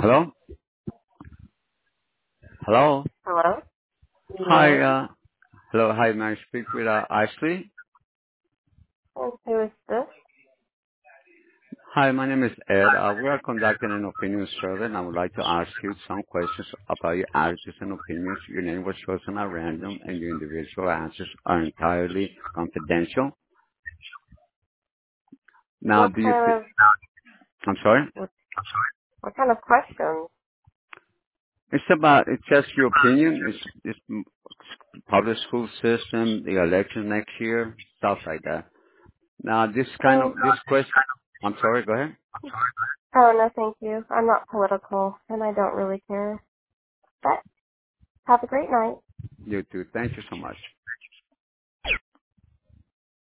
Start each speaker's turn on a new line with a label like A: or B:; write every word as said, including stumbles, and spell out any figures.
A: Hello? Hello?
B: Hello?
A: Hi,
B: Yes.
A: uh, hello, hi, may I speak with, uh, Ashley?
B: And who is this?
A: Hi, my name is Ed. Uh, we are conducting an opinion survey and I would like to ask you some questions about your attitudes and opinions. Your name was chosen at random and your individual answers are entirely confidential. Now,
B: What
A: do you
B: kind
A: think,
B: of
A: I'm sorry?
B: what, what kind of questions?
A: It's about, it's just your opinion. It's, it's m- public school system, the election next year, stuff like that. Now, this kind of,
B: Oh,
A: this question, I'm sorry, go ahead.
B: oh no, thank you. I'm not political, and I don't really care. But have a great night.
A: You too. Thank you so much.